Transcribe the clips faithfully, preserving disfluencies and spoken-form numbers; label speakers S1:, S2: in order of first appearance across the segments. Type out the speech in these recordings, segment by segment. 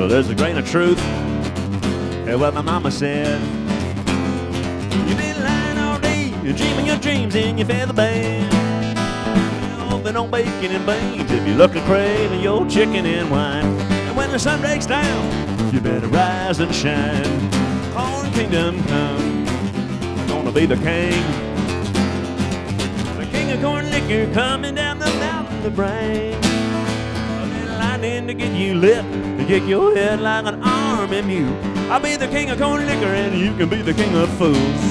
S1: Well, there's a grain of truth in what my mama said. You've been lying all day, you're dreaming your dreams in your feather bed. You've been on bacon and beans if you're looking craving your chicken and wine. And when the sun breaks down, you better rise and shine. Corn kingdom come, I'm gonna be the king. The king of corn liquor coming down the mountain to bring a little lightning to get you lit, to kick your head like an army mule. I'll be the king of corn liquor and you can be the king of fools.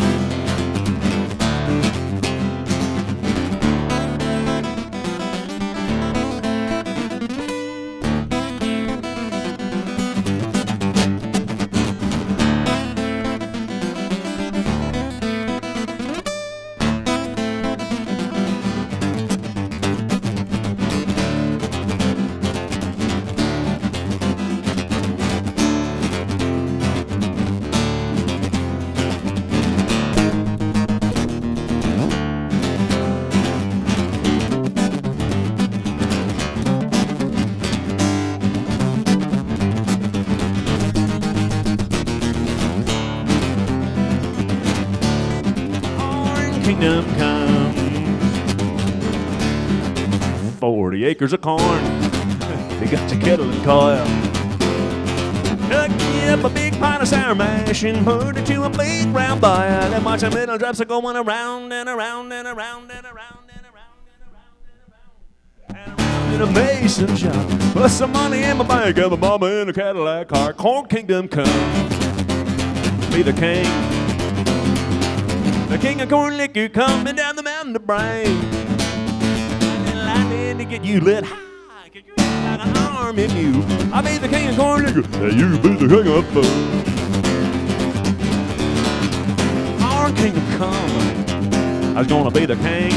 S1: Kingdom come. Forty acres of corn, they got your kettle and coil. Cook me up a big pot of sour mash and put it to a big round boil. And watch the middle drops are going around and around and around and around and around and around and around and around in a mason shop. Put some money in my bank and my mama in a Cadillac car. Corn kingdom come. Be the king. The king of corn liquor coming down the mountain to bring a little lightning to get you lit high, get you like an army mule. I'll be the king of corn liquor, and you be the king of food. Corn kingdom come, I was gonna be the king.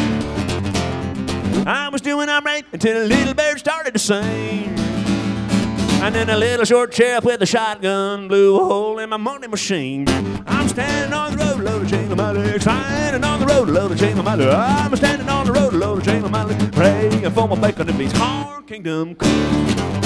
S1: I was doing alright until a little bird started to sing. And then a little short sheriff with a shotgun blew a hole in my money machine. I'm standing on the road, load a chain on my leg. Standing on the road, load a chain on my leg. I'm standing on the road, load a chain on my leg. Praying for my bacon and beans. Corn kingdom come.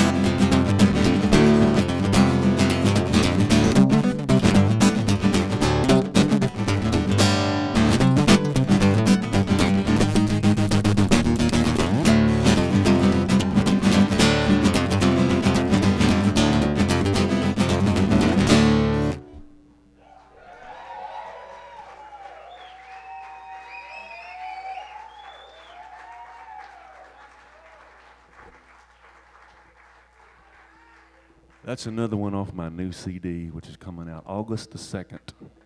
S1: That's another one off my new C D, which is coming out August the second.